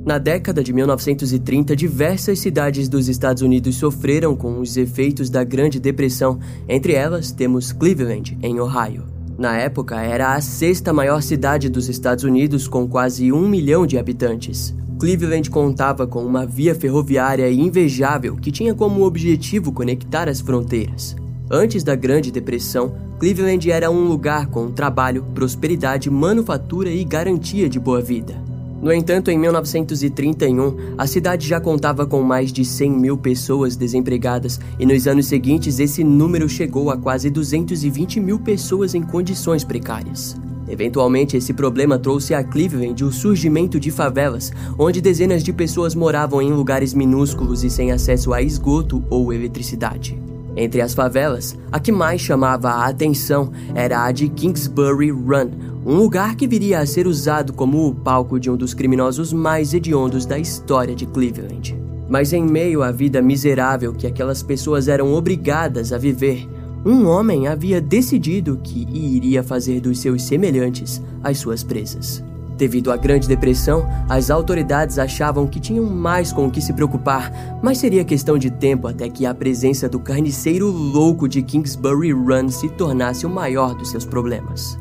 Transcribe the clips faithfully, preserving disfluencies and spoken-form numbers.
Na década de mil novecentos e trinta, diversas cidades dos Estados Unidos sofreram com os efeitos da Grande Depressão. Entre elas, temos Cleveland, em Ohio. Na época, era a sexta maior cidade dos Estados Unidos, com quase um milhão de habitantes. Cleveland contava com uma via ferroviária invejável que tinha como objetivo conectar as fronteiras. Antes da Grande Depressão, Cleveland era um lugar com trabalho, prosperidade, manufatura e garantia de boa vida. No entanto, em mil novecentos e trinta e um, a cidade já contava com mais de cem mil pessoas desempregadas e nos anos seguintes esse número chegou a quase duzentos e vinte mil pessoas em condições precárias. Eventualmente, esse problema trouxe a Cleveland o surgimento de favelas, onde dezenas de pessoas moravam em lugares minúsculos e sem acesso a esgoto ou eletricidade. Entre as favelas, a que mais chamava a atenção era a de Kingsbury Run, um lugar que viria a ser usado como o palco de um dos criminosos mais hediondos da história de Cleveland. Mas em meio à vida miserável que aquelas pessoas eram obrigadas a viver, um homem havia decidido que iria fazer dos seus semelhantes as suas presas. Devido à Grande Depressão, as autoridades achavam que tinham mais com o que se preocupar, mas seria questão de tempo até que a presença do carniceiro louco de Kingsbury Run se tornasse o maior dos seus problemas.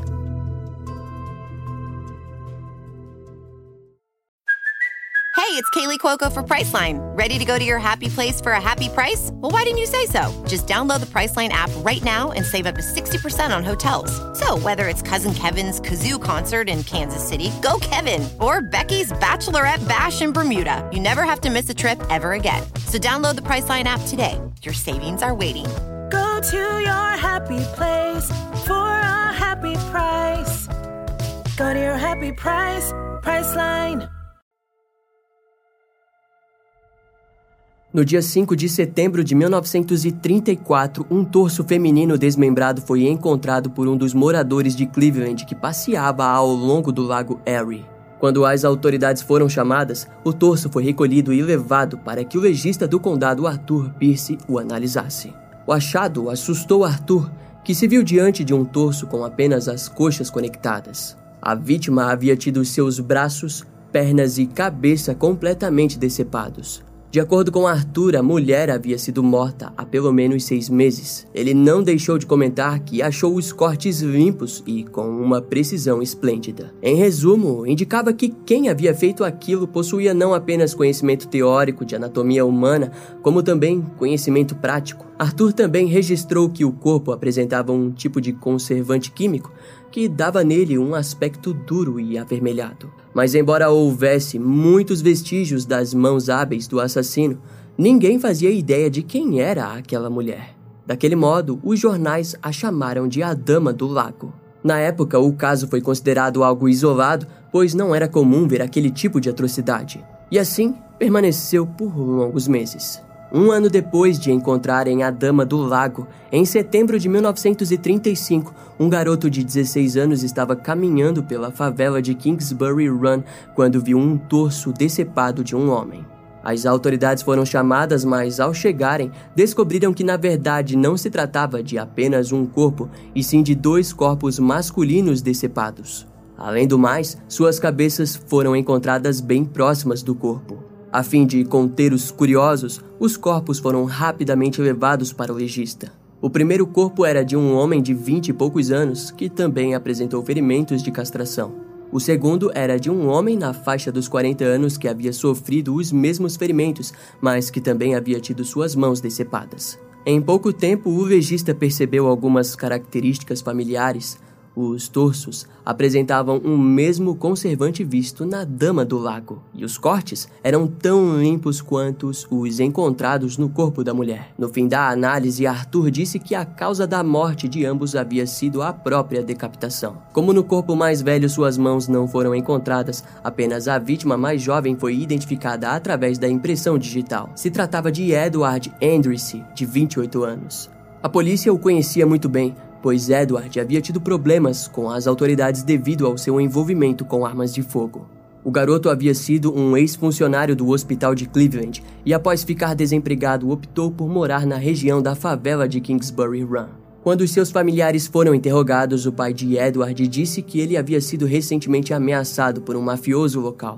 Hey, it's Kaylee Cuoco for Priceline. Ready to go to your happy place for a happy price? Well, why didn't you say so? Just download the Priceline app right now and save up to sixty percent on hotels. So whether it's Cousin Kevin's Kazoo Concert in Kansas City, go Kevin, or Becky's Bachelorette Bash in Bermuda, you never have to miss a trip ever again. So download the Priceline app today. Your savings are waiting. Go to your happy place for a happy price. Go to your happy price, Priceline. No dia cinco de setembro de mil novecentos e trinta e quatro, um torso feminino desmembrado foi encontrado por um dos moradores de Cleveland que passeava ao longo do lago Erie. Quando as autoridades foram chamadas, o torso foi recolhido e levado para que o legista do condado Arthur Pierce o analisasse. O achado assustou Arthur, que se viu diante de um torso com apenas as coxas conectadas. A vítima havia tido seus braços, pernas e cabeça completamente decepados. De acordo com Arthur, a mulher havia sido morta há pelo menos seis meses. Ele não deixou de comentar que achou os cortes limpos e com uma precisão esplêndida. Em resumo, indicava que quem havia feito aquilo possuía não apenas conhecimento teórico de anatomia humana, como também conhecimento prático. Arthur também registrou que o corpo apresentava um tipo de conservante químico que dava nele um aspecto duro e avermelhado. Mas embora houvesse muitos vestígios das mãos hábeis do assassino, ninguém fazia ideia de quem era aquela mulher. Daquele modo, os jornais a chamaram de a Dama do Lago. Na época, o caso foi considerado algo isolado, pois não era comum ver aquele tipo de atrocidade. E assim, permaneceu por longos meses. Um ano depois de encontrarem a Dama do Lago, em setembro de mil novecentos e trinta e cinco, um garoto de dezesseis anos estava caminhando pela favela de Kingsbury Run quando viu um torso decepado de um homem. As autoridades foram chamadas, mas ao chegarem, descobriram que na verdade não se tratava de apenas um corpo, e sim de dois corpos masculinos decepados. Além do mais, suas cabeças foram encontradas bem próximas do corpo. A fim de conter os curiosos, os corpos foram rapidamente levados para o legista. O primeiro corpo era de um homem de vinte e poucos anos, que também apresentou ferimentos de castração. O segundo era de um homem na faixa dos quarenta anos que havia sofrido os mesmos ferimentos, mas que também havia tido suas mãos decepadas. Em pouco tempo, o legista percebeu algumas características familiares. Os torsos apresentavam o mesmo conservante visto na Dama do Lago, e os cortes eram tão limpos quanto os encontrados no corpo da mulher. No fim da análise, Arthur disse que a causa da morte de ambos havia sido a própria decapitação. Como no corpo mais velho suas mãos não foram encontradas, apenas a vítima mais jovem foi identificada através da impressão digital. Se tratava de Edward Andresse, de vinte e oito anos. A polícia o conhecia muito bem, pois Edward havia tido problemas com as autoridades devido ao seu envolvimento com armas de fogo. O garoto havia sido um ex-funcionário do hospital de Cleveland e, após ficar desempregado, optou por morar na região da favela de Kingsbury Run. Quando seus familiares foram interrogados, o pai de Edward disse que ele havia sido recentemente ameaçado por um mafioso local.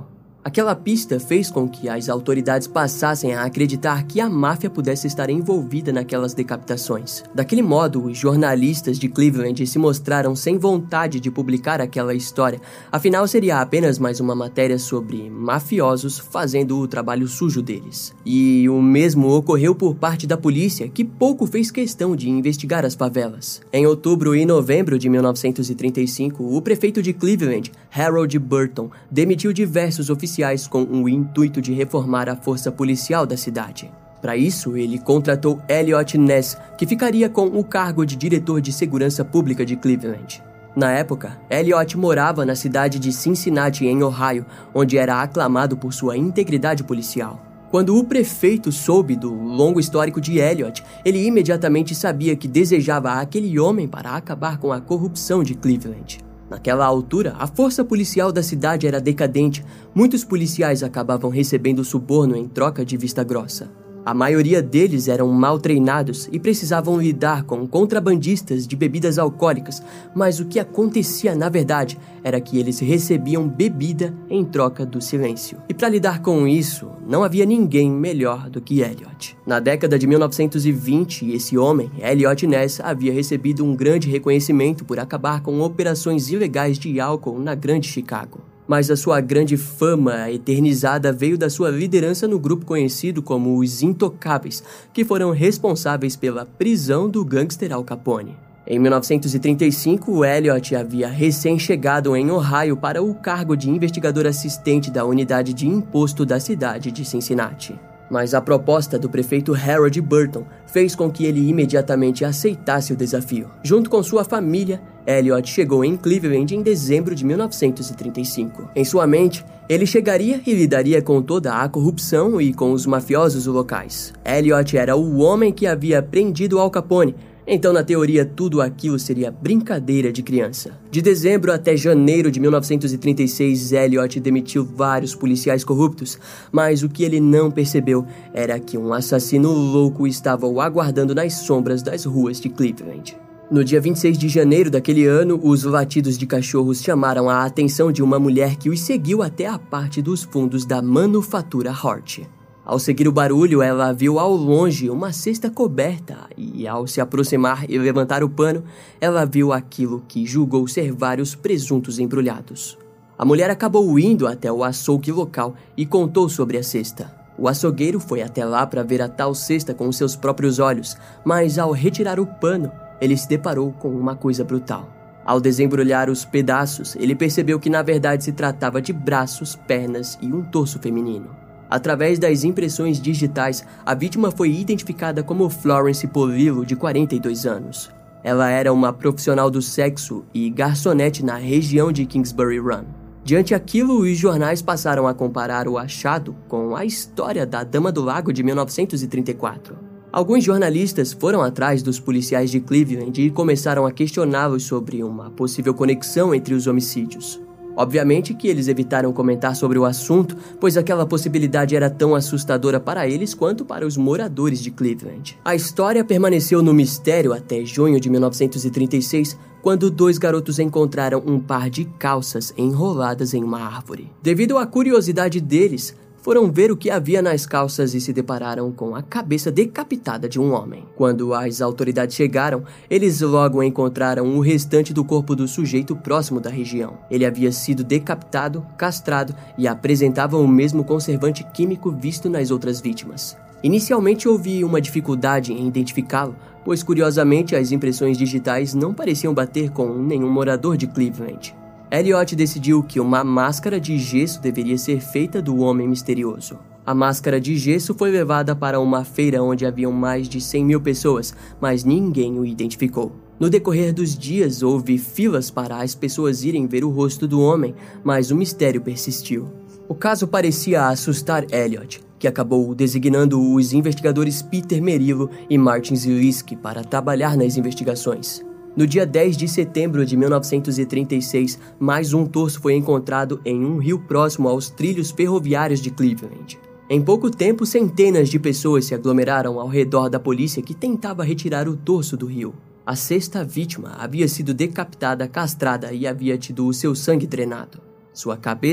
Aquela pista fez com que as autoridades passassem a acreditar que a máfia pudesse estar envolvida naquelas decapitações. Daquele modo, os jornalistas de Cleveland se mostraram sem vontade de publicar aquela história, afinal seria apenas mais uma matéria sobre mafiosos fazendo o trabalho sujo deles. E o mesmo ocorreu por parte da polícia, que pouco fez questão de investigar as favelas. Em outubro e novembro de mil novecentos e trinta e cinco, o prefeito de Cleveland, Harold Burton, demitiu diversos oficiais com o intuito de reformar a força policial da cidade. Para isso, ele contratou Elliot Ness, que ficaria com o cargo de diretor de segurança pública de Cleveland. Na época, Elliot morava na cidade de Cincinnati, em Ohio, onde era aclamado por sua integridade policial. Quando o prefeito soube do longo histórico de Elliot, ele imediatamente sabia que desejava aquele homem para acabar com a corrupção de Cleveland. Naquela altura, a força policial da cidade era decadente. Muitos policiais acabavam recebendo suborno em troca de vista grossa. A maioria deles eram mal treinados e precisavam lidar com contrabandistas de bebidas alcoólicas, mas o que acontecia na verdade era que eles recebiam bebida em troca do silêncio. E para lidar com isso, não havia ninguém melhor do que Elliot. Na década de mil novecentos e vinte, esse homem, Elliot Ness, havia recebido um grande reconhecimento por acabar com operações ilegais de álcool na Grande Chicago. Mas a sua grande fama eternizada veio da sua liderança no grupo conhecido como os Intocáveis, que foram responsáveis pela prisão do gangster Al Capone. Em mil novecentos e trinta e cinco, Elliot havia recém-chegado em Ohio para o cargo de investigador assistente da unidade de imposto da cidade de Cincinnati. Mas a proposta do prefeito Harold Burton fez com que ele imediatamente aceitasse o desafio. Junto com sua família, Elliot chegou em Cleveland em dezembro de mil novecentos e trinta e cinco. Em sua mente, ele chegaria e lidaria com toda a corrupção e com os mafiosos locais. Elliot era o homem que havia prendido Al Capone, então na teoria tudo aquilo seria brincadeira de criança. De dezembro até janeiro de mil novecentos e trinta e seis, Elliot demitiu vários policiais corruptos, mas o que ele não percebeu era que um assassino louco estava o aguardando nas sombras das ruas de Cleveland. No dia vinte e seis de janeiro daquele ano, os latidos de cachorros chamaram a atenção de uma mulher que os seguiu até a parte dos fundos da manufatura Hort. Ao seguir o barulho, ela viu ao longe uma cesta coberta e, ao se aproximar e levantar o pano, ela viu aquilo que julgou ser vários presuntos embrulhados. A mulher acabou indo até o açougue local e contou sobre a cesta. O açougueiro foi até lá para ver a tal cesta com seus próprios olhos, mas ao retirar o pano, ele se deparou com uma coisa brutal. Ao desembrulhar os pedaços, ele percebeu que na verdade se tratava de braços, pernas e um torso feminino. Através das impressões digitais, a vítima foi identificada como Florence Polillo, de quarenta e dois anos. Ela era uma profissional do sexo e garçonete na região de Kingsbury Run. Diante aquilo, os jornais passaram a comparar o achado com a história da Dama do Lago de mil novecentos e trinta e quatro. Alguns jornalistas foram atrás dos policiais de Cleveland e começaram a questioná-los sobre uma possível conexão entre os homicídios. Obviamente que eles evitaram comentar sobre o assunto, pois aquela possibilidade era tão assustadora para eles quanto para os moradores de Cleveland. A história permaneceu no mistério até junho de mil novecentos e trinta e seis, quando dois garotos encontraram um par de calças enroladas em uma árvore. Devido à curiosidade deles, foram ver o que havia nas calças e se depararam com a cabeça decapitada de um homem. Quando as autoridades chegaram, eles logo encontraram o restante do corpo do sujeito próximo da região. Ele havia sido decapitado, castrado e apresentava o mesmo conservante químico visto nas outras vítimas. Inicialmente houve uma dificuldade em identificá-lo, pois curiosamente as impressões digitais não pareciam bater com nenhum morador de Cleveland. Elliot decidiu que uma máscara de gesso deveria ser feita do homem misterioso. A máscara de gesso foi levada para uma feira onde haviam mais de cem mil pessoas, mas ninguém o identificou. No decorrer dos dias, houve filas para as pessoas irem ver o rosto do homem, mas o mistério persistiu. O caso parecia assustar Elliot, que acabou designando os investigadores Peter Merillo e Martin Ziliski para trabalhar nas investigações. No dia dez de setembro de mil novecentos e trinta e seis, mais um torso foi encontrado em um rio próximo aos trilhos ferroviários de Cleveland. Em pouco tempo, centenas de pessoas se aglomeraram ao redor da polícia que tentava retirar o torso do rio. A sexta vítima havia sido decapitada, castrada e havia tido o seu sangue drenado. Sua cabeça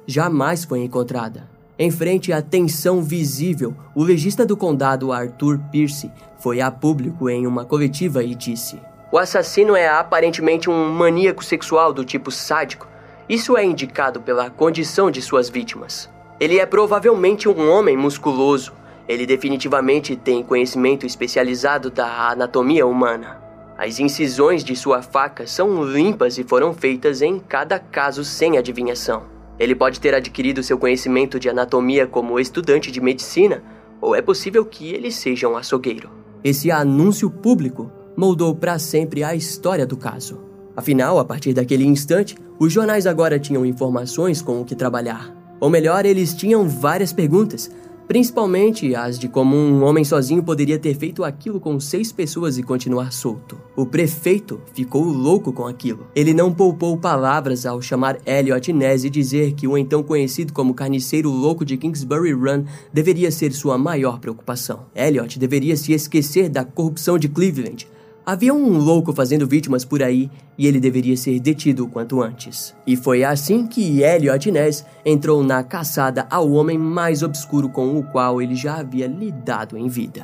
jamais foi encontrada. Em frente à tensão visível, o legista do condado Arthur Pierce foi a público em uma coletiva e disse: "O assassino é aparentemente um maníaco sexual do tipo sádico. Isso é indicado pela condição de suas vítimas. Ele é provavelmente um homem musculoso. Ele definitivamente tem conhecimento especializado da anatomia humana. As incisões de sua faca são limpas e foram feitas em cada caso sem adivinhação. Ele pode ter adquirido seu conhecimento de anatomia como estudante de medicina, ou é possível que ele seja um açougueiro." Esse anúncio público moldou para sempre a história do caso. Afinal, a partir daquele instante, os jornais agora tinham informações com o que trabalhar. Ou melhor, eles tinham várias perguntas, principalmente as de como um homem sozinho poderia ter feito aquilo com seis pessoas e continuar solto. O prefeito ficou louco com aquilo. Ele não poupou palavras ao chamar Elliot Ness e dizer que o então conhecido como carniceiro louco de Kingsbury Run deveria ser sua maior preocupação. Elliot deveria se esquecer da corrupção de Cleveland. Havia um louco fazendo vítimas por aí e ele deveria ser detido o quanto antes. E foi assim que Elliot Ness entrou na caçada ao homem mais obscuro com o qual ele já havia lidado em vida.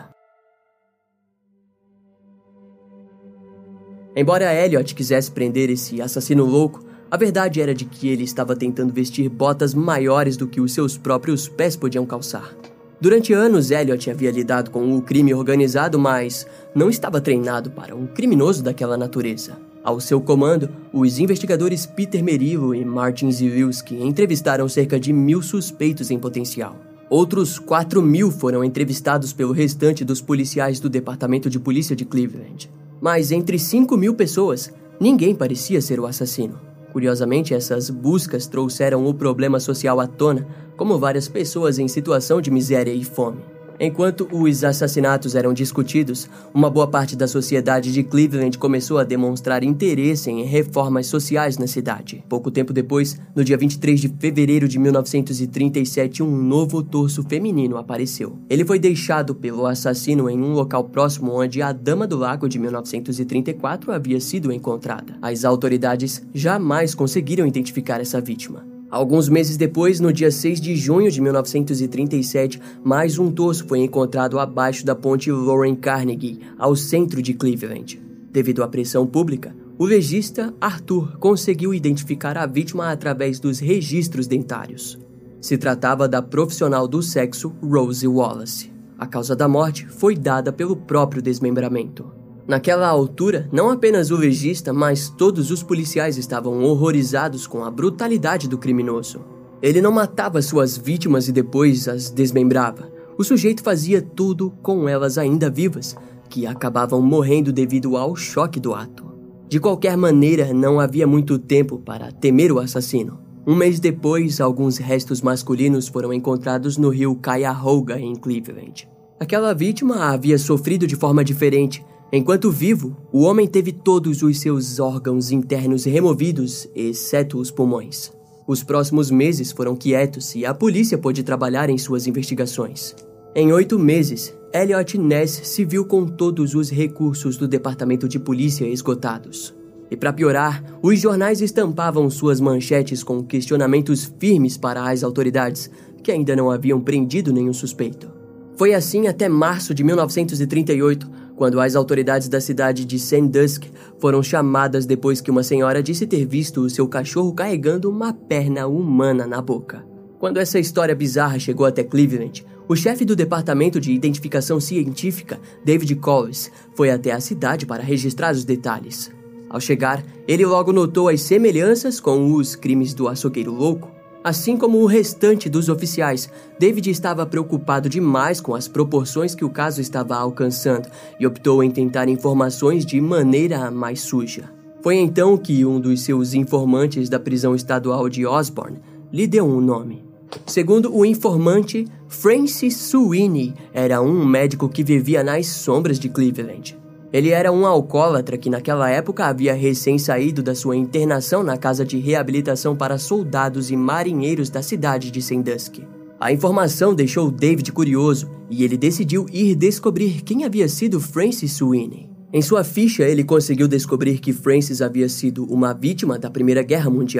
Embora Elliot quisesse prender esse assassino louco, a verdade era de que ele estava tentando vestir botas maiores do que os seus próprios pés podiam calçar. Durante anos, Elliot havia lidado com o crime organizado, mas não estava treinado para um criminoso daquela natureza. Ao seu comando, os investigadores Peter Merillo e Martin Zilewski entrevistaram cerca de mil suspeitos em potencial. Outros quatro mil foram entrevistados pelo restante dos policiais do Departamento de Polícia de Cleveland. Mas entre cinco mil pessoas, ninguém parecia ser o assassino. Curiosamente, essas buscas trouxeram o problema social à tona, como várias pessoas em situação de miséria e fome. Enquanto os assassinatos eram discutidos, uma boa parte da sociedade de Cleveland começou a demonstrar interesse em reformas sociais na cidade. Pouco tempo depois, no dia vinte e três de fevereiro de mil novecentos e trinta e sete, um novo torso feminino apareceu. Ele foi deixado pelo assassino em um local próximo onde a Dama do Lago de mil novecentos e trinta e quatro havia sido encontrada. As autoridades jamais conseguiram identificar essa vítima. Alguns meses depois, no dia seis de junho de mil novecentos e trinta e sete, mais um torso foi encontrado abaixo da ponte Loren Carnegie, ao centro de Cleveland. Devido à pressão pública, o legista Arthur conseguiu identificar a vítima através dos registros dentários. Se tratava da profissional do sexo Rosie Wallace. A causa da morte foi dada pelo próprio desmembramento. Naquela altura, não apenas o legista, mas todos os policiais estavam horrorizados com a brutalidade do criminoso. Ele não matava suas vítimas e depois as desmembrava. O sujeito fazia tudo com elas ainda vivas, que acabavam morrendo devido ao choque do ato. De qualquer maneira, não havia muito tempo para temer o assassino. Um mês depois, alguns restos masculinos foram encontrados no rio Cuyahoga, em Cleveland. Aquela vítima havia sofrido de forma diferente. Enquanto vivo, o homem teve todos os seus órgãos internos removidos, exceto os pulmões. Os próximos meses foram quietos e a polícia pôde trabalhar em suas investigações. Em oito meses, Elliot Ness se viu com todos os recursos do Departamento de Polícia esgotados. E para piorar, os jornais estampavam suas manchetes com questionamentos firmes para as autoridades, que ainda não haviam prendido nenhum suspeito. Foi assim até março de mil novecentos e trinta e oito, quando as autoridades da cidade de Sandusky foram chamadas depois que uma senhora disse ter visto o seu cachorro carregando uma perna humana na boca. Quando essa história bizarra chegou até Cleveland, o chefe do Departamento de Identificação Científica, David Collis, foi até a cidade para registrar os detalhes. Ao chegar, ele logo notou as semelhanças com os crimes do açougueiro louco. Assim como o restante dos oficiais, David estava preocupado demais com as proporções que o caso estava alcançando e optou em tentar informações de maneira mais suja. Foi então que um dos seus informantes da prisão estadual de Osborne lhe deu um nome. Segundo o informante, Francis Sweeney era um médico que vivia nas sombras de Cleveland. Ele era um alcoólatra que naquela época havia recém saído da sua internação na casa de reabilitação para soldados e marinheiros da cidade de Sandusky. A informação deixou David curioso e ele decidiu ir descobrir quem havia sido Francis Sweeney. Em sua ficha, ele conseguiu descobrir que Francis havia sido uma vítima da Primeira Guerra Mundial.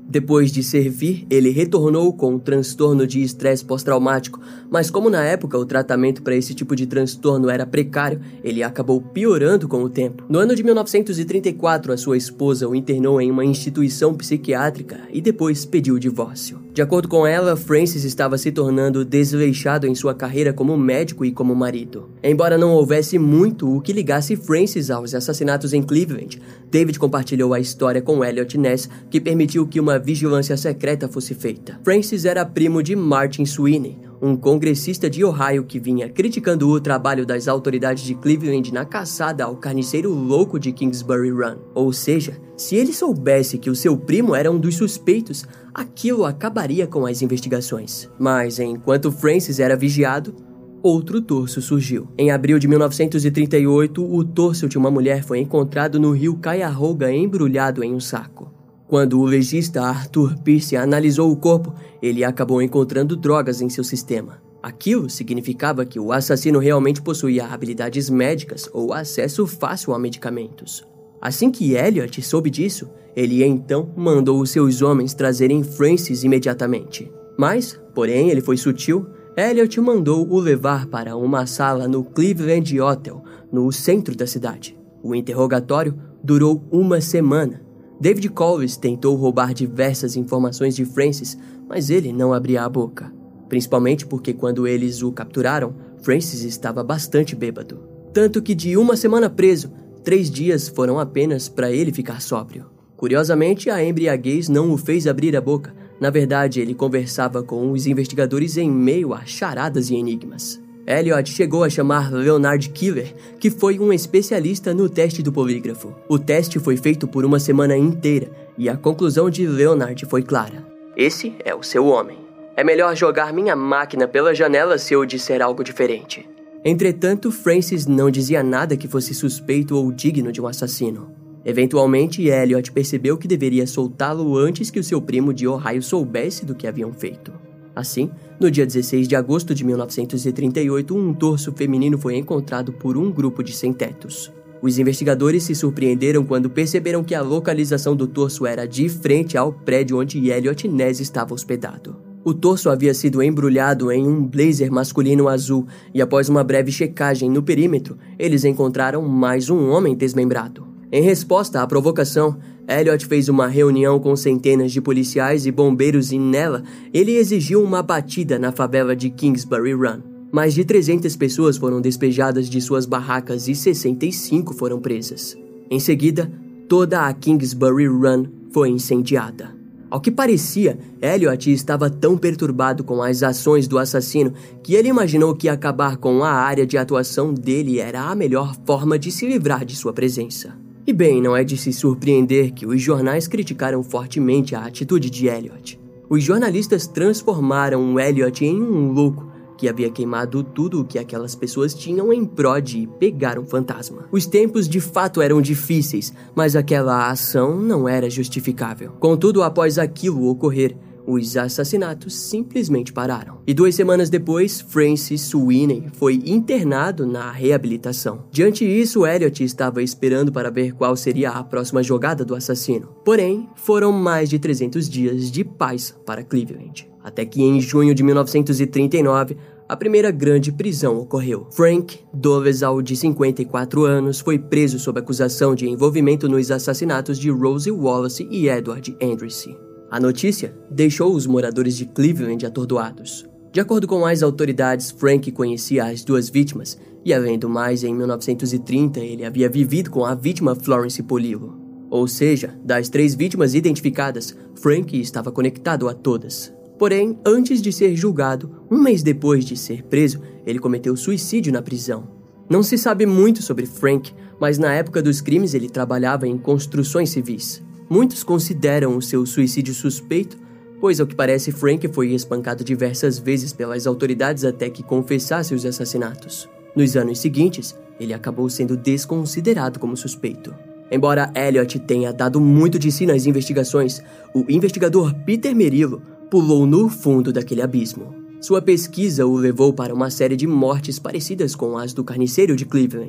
Depois de servir, ele retornou com um transtorno de estresse pós-traumático, mas como na época o tratamento para esse tipo de transtorno era precário, ele acabou piorando com o tempo. No ano de mil novecentos e trinta e quatro, a sua esposa o internou em uma instituição psiquiátrica e depois pediu o divórcio. De acordo com ela, Francis estava se tornando desleixado em sua carreira como médico e como marido. Embora não houvesse muito o que ligasse Francis aos assassinatos em Cleveland, David compartilhou a história com Elliot Ness, que permitiu que uma vigilância secreta fosse feita. Francis era primo de Martin Sweeney, um congressista de Ohio que vinha criticando o trabalho das autoridades de Cleveland na caçada ao carniceiro louco de Kingsbury Run. Ou seja, se ele soubesse que o seu primo era um dos suspeitos, aquilo acabaria com as investigações. Mas enquanto Francis era vigiado, outro torso surgiu. Em abril de mil novecentos e trinta e oito, o torso de uma mulher foi encontrado no rio Cuyahoga embrulhado em um saco. Quando o legista Arthur Pierce analisou o corpo, ele acabou encontrando drogas em seu sistema. Aquilo significava que o assassino realmente possuía habilidades médicas ou acesso fácil a medicamentos. Assim que Elliot soube disso, ele então mandou os seus homens trazerem Francis imediatamente. Mas, porém, ele foi sutil. Elliot mandou o levar para uma sala no Cleveland Hotel, no centro da cidade. O interrogatório durou uma semana. David Collis tentou roubar diversas informações de Francis, mas ele não abria a boca. Principalmente porque quando eles o capturaram, Francis estava bastante bêbado. Tanto que de uma semana preso, três dias foram apenas para ele ficar sóbrio. Curiosamente, a embriaguez não o fez abrir a boca. Na verdade, ele conversava com os investigadores em meio a charadas e enigmas. Elliot chegou a chamar Leonard Killer, que foi um especialista no teste do polígrafo. O teste foi feito por uma semana inteira e a conclusão de Leonard foi clara. Esse é o seu homem. É melhor jogar minha máquina pela janela se eu disser algo diferente. Entretanto, Francis não dizia nada que fosse suspeito ou digno de um assassino. Eventualmente, Elliot percebeu que deveria soltá-lo antes que o seu primo de Ohio soubesse do que haviam feito. Assim, no dia dezesseis de agosto de mil novecentos e trinta e oito, um torso feminino foi encontrado por um grupo de sem-tetos. Os investigadores se surpreenderam quando perceberam que a localização do torso era de frente ao prédio onde Elliot Ness estava hospedado. O torso havia sido embrulhado em um blazer masculino azul e após uma breve checagem no perímetro, eles encontraram mais um homem desmembrado. Em resposta à provocação, Elliot fez uma reunião com centenas de policiais e bombeiros e nela, ele exigiu uma batida na favela de Kingsbury Run. Mais de trezentas pessoas foram despejadas de suas barracas e sessenta e cinco foram presas. Em seguida, toda a Kingsbury Run foi incendiada. Ao que parecia, Elliot estava tão perturbado com as ações do assassino que ele imaginou que acabar com a área de atuação dele era a melhor forma de se livrar de sua presença. E bem, não é de se surpreender que os jornais criticaram fortemente a atitude de Elliot. Os jornalistas transformaram Elliot em um louco que havia queimado tudo o que aquelas pessoas tinham em prol de pegar um fantasma. Os tempos de fato eram difíceis, mas aquela ação não era justificável. Contudo, após aquilo ocorrer, os assassinatos simplesmente pararam. E duas semanas depois, Francis Sweeney foi internado na reabilitação. Diante disso, Elliot estava esperando para ver qual seria a próxima jogada do assassino. Porém, foram mais de trezentos dias de paz para Cleveland. Até que em junho de mil novecentos e trinta e nove, a primeira grande prisão ocorreu. Frank Dolezal, de cinquenta e quatro anos, foi preso sob acusação de envolvimento nos assassinatos de Rosie Wallace e Edward Andressy. A notícia deixou os moradores de Cleveland atordoados. De acordo com as autoridades, Frank conhecia as duas vítimas e, além do mais, em mil novecentos e trinta ele havia vivido com a vítima Florence Polillo. Ou seja, das três vítimas identificadas, Frank estava conectado a todas. Porém, antes de ser julgado, um mês depois de ser preso, ele cometeu suicídio na prisão. Não se sabe muito sobre Frank, mas na época dos crimes ele trabalhava em construções civis. Muitos consideram o seu suicídio suspeito, pois ao que parece Frank foi espancado diversas vezes pelas autoridades até que confessasse os assassinatos. Nos anos seguintes, ele acabou sendo desconsiderado como suspeito. Embora Elliot tenha dado muito de si nas investigações, o investigador Peter Merillo pulou no fundo daquele abismo. Sua pesquisa o levou para uma série de mortes parecidas com as do carniceiro de Cleveland.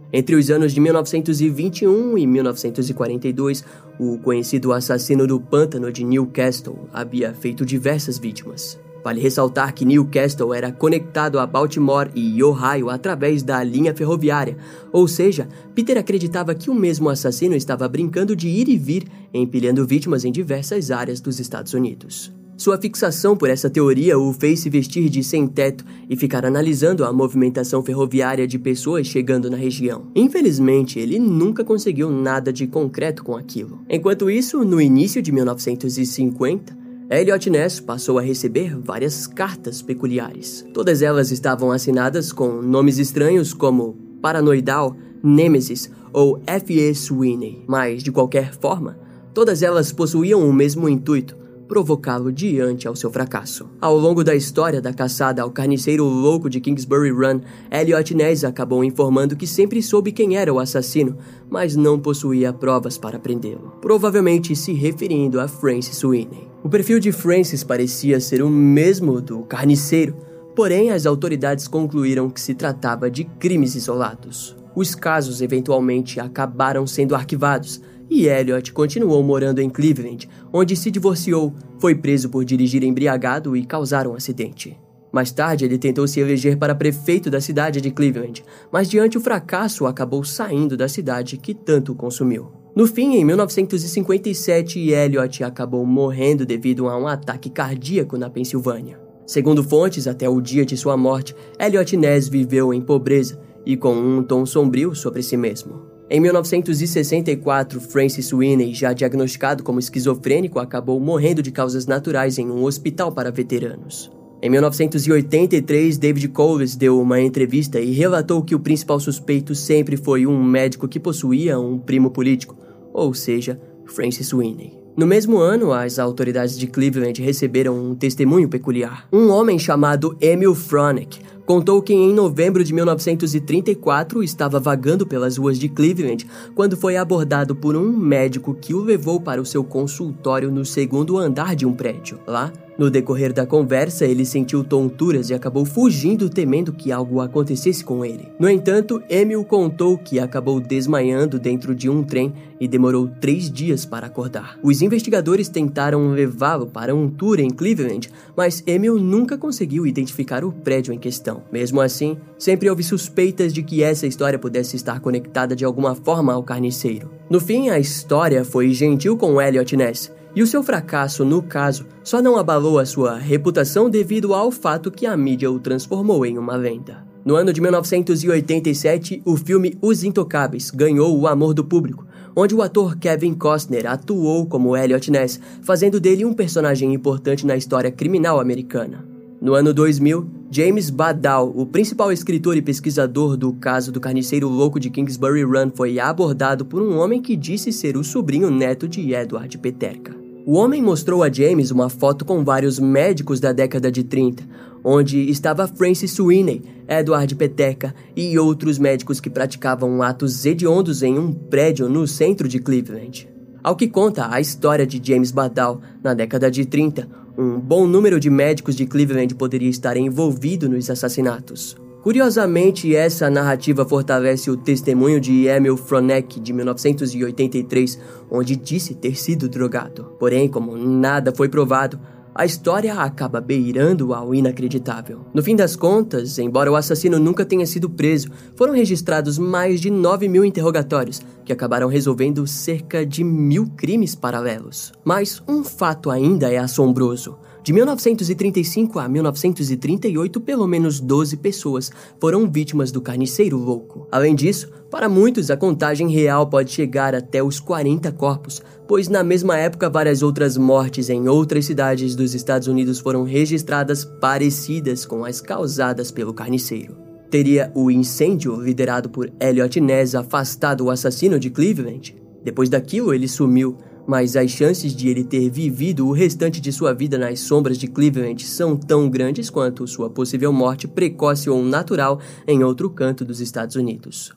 Entre os anos de mil novecentos e vinte e um e mil novecentos e quarenta e dois, o conhecido assassino do pântano de Newcastle havia feito diversas vítimas. Vale ressaltar que Newcastle era conectado a Baltimore e Ohio através da linha ferroviária, ou seja, Peter acreditava que o mesmo assassino estava brincando de ir e vir, empilhando vítimas em diversas áreas dos Estados Unidos. Sua fixação por essa teoria o fez se vestir de sem-teto e ficar analisando a movimentação ferroviária de pessoas chegando na região. Infelizmente, ele nunca conseguiu nada de concreto com aquilo. Enquanto isso, no início de mil novecentos e cinquenta, Eliot Ness passou a receber várias cartas peculiares. Todas elas estavam assinadas com nomes estranhos como Paranoidal, Nemesis ou F E Sweeney, mas, de qualquer forma, todas elas possuíam o mesmo intuito: provocá-lo diante ao seu fracasso. Ao longo da história da caçada ao carniceiro louco de Kingsbury Run, Eliot Ness acabou informando que sempre soube quem era o assassino, mas não possuía provas para prendê-lo, provavelmente se referindo a Francis Sweeney. O perfil de Francis parecia ser o mesmo do carniceiro, porém as autoridades concluíram que se tratava de crimes isolados. Os casos eventualmente acabaram sendo arquivados, e Eliot continuou morando em Cleveland, onde se divorciou, foi preso por dirigir embriagado e causar um acidente. Mais tarde, ele tentou se eleger para prefeito da cidade de Cleveland, mas diante o fracasso acabou saindo da cidade que tanto o consumiu. No fim, em mil novecentos e cinquenta e sete, Eliot acabou morrendo devido a um ataque cardíaco na Pensilvânia. Segundo fontes, até o dia de sua morte, Eliot Ness viveu em pobreza e com um tom sombrio sobre si mesmo. Em mil novecentos e sessenta e quatro, Francis Sweeney, já diagnosticado como esquizofrênico, acabou morrendo de causas naturais em um hospital para veteranos. Em mil novecentos e oitenta e três, David Coles deu uma entrevista e relatou que o principal suspeito sempre foi um médico que possuía um primo político, ou seja, Francis Sweeney. No mesmo ano, as autoridades de Cleveland receberam um testemunho peculiar. Um homem chamado Emil Fronek contou que em novembro de mil novecentos e trinta e quatro estava vagando pelas ruas de Cleveland quando foi abordado por um médico que o levou para o seu consultório no segundo andar de um prédio. Lá, no decorrer da conversa, ele sentiu tonturas e acabou fugindo, temendo que algo acontecesse com ele. No entanto, Emil contou que acabou desmaiando dentro de um trem e demorou três dias para acordar. Os investigadores tentaram levá-lo para um tour em Cleveland, mas Emil nunca conseguiu identificar o prédio em questão. Mesmo assim, sempre houve suspeitas de que essa história pudesse estar conectada de alguma forma ao carniceiro. No fim, a história foi gentil com Eliot Ness, e o seu fracasso, no caso, só não abalou a sua reputação devido ao fato que a mídia o transformou em uma lenda. No ano de mil novecentos e oitenta e sete, o filme Os Intocáveis ganhou o amor do público, onde o ator Kevin Costner atuou como Eliot Ness, fazendo dele um personagem importante na história criminal americana. No ano dois mil, James Badal, o principal escritor e pesquisador do caso do carniceiro louco de Kingsbury Run, foi abordado por um homem que disse ser o sobrinho neto de Edward Peterka. O homem mostrou a James uma foto com vários médicos da década de trinta, onde estava Francis Sweeney, Edward Peterka e outros médicos que praticavam atos hediondos em um prédio no centro de Cleveland. Ao que conta a história de James Badal, na década de trinta, um bom número de médicos de Cleveland poderia estar envolvido nos assassinatos. Curiosamente, essa narrativa fortalece o testemunho de Emil Fronek, de mil novecentos e oitenta e três, onde disse ter sido drogado. Porém, como nada foi provado, a história acaba beirando ao inacreditável. No fim das contas, embora o assassino nunca tenha sido preso, foram registrados mais de nove mil interrogatórios, que acabaram resolvendo cerca de mil crimes paralelos. Mas um fato ainda é assombroso. De mil novecentos e trinta e cinco a mil novecentos e trinta e oito, pelo menos doze pessoas foram vítimas do carniceiro louco. Além disso, para muitos a contagem real pode chegar até os quarenta corpos, pois na mesma época várias outras mortes em outras cidades dos Estados Unidos foram registradas parecidas com as causadas pelo carniceiro. Teria o incêndio liderado por Eliot Ness afastado o assassino de Cleveland? Depois daquilo ele sumiu, mas as chances de ele ter vivido o restante de sua vida nas sombras de Cleveland são tão grandes quanto sua possível morte precoce ou natural em outro canto dos Estados Unidos.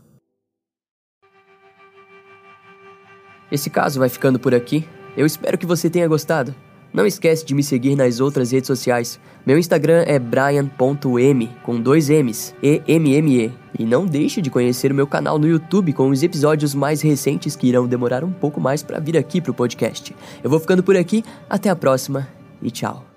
Esse caso vai ficando por aqui. Eu espero que você tenha gostado. Não esquece de me seguir nas outras redes sociais. Meu Instagram é brian ponto m, com dois M's, E M M E. E não deixe de conhecer o meu canal no YouTube com os episódios mais recentes que irão demorar um pouco mais para vir aqui pro podcast. Eu vou ficando por aqui, até a próxima e tchau.